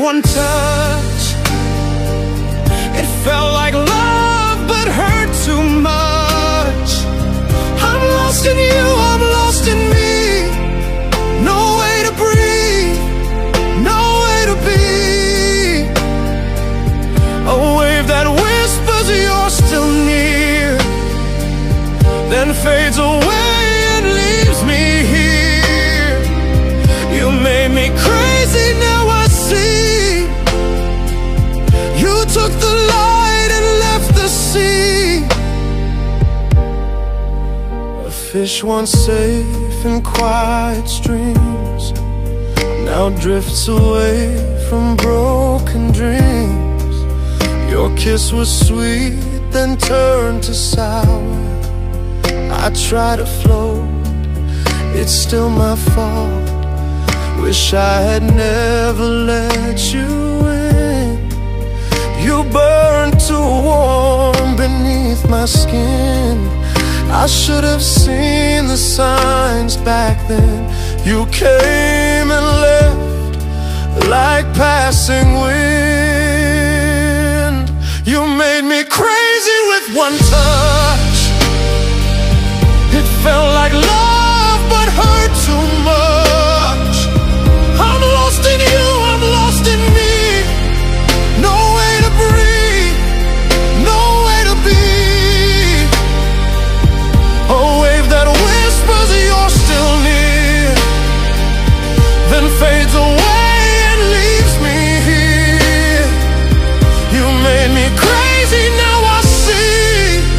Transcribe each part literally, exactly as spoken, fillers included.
one touch. It felt like love but hurt too much. I'm lost in you, I'm lost in me. No way to breathe, no way to be. A wave that whispers you're still near, then fades away and leaves me here. You made me crazy, now I see. You took the light and left the sea. A fish once safe in quiet streams now drifts away from broken dreams. Your kiss was sweet, then turned to sour. I try to float, it's still my fault. Wish I had never let you in. You burned too warm beneath my skin. I should have seen the signs back then. You came and left like passing wind. You made me crazy with one touch. It felt like love but hurt too much. I'm lost in you, I'm lost in me. No way to breathe, no way to be. A wave that whispers you're still near, then fades away and leaves me here. You made me crazy, now I see.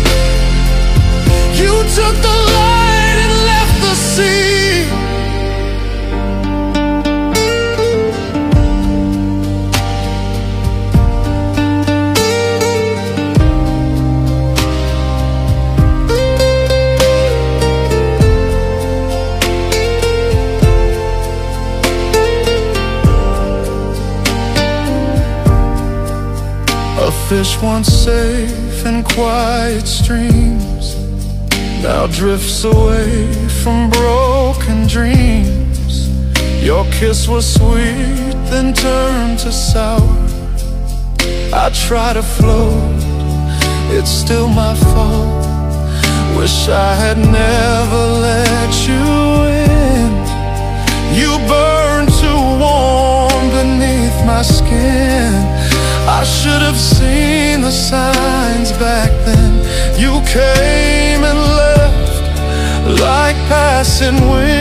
You took the light and left the sea. A fish once safe in quiet streams now drifts away from broken dreams. Your kiss was sweet, then turned to sour. I try to float, it's still my fault. Wish I had never let you in. You burned too warm beneath my skin. I should have seen the signs back then. You came and left like passing wind.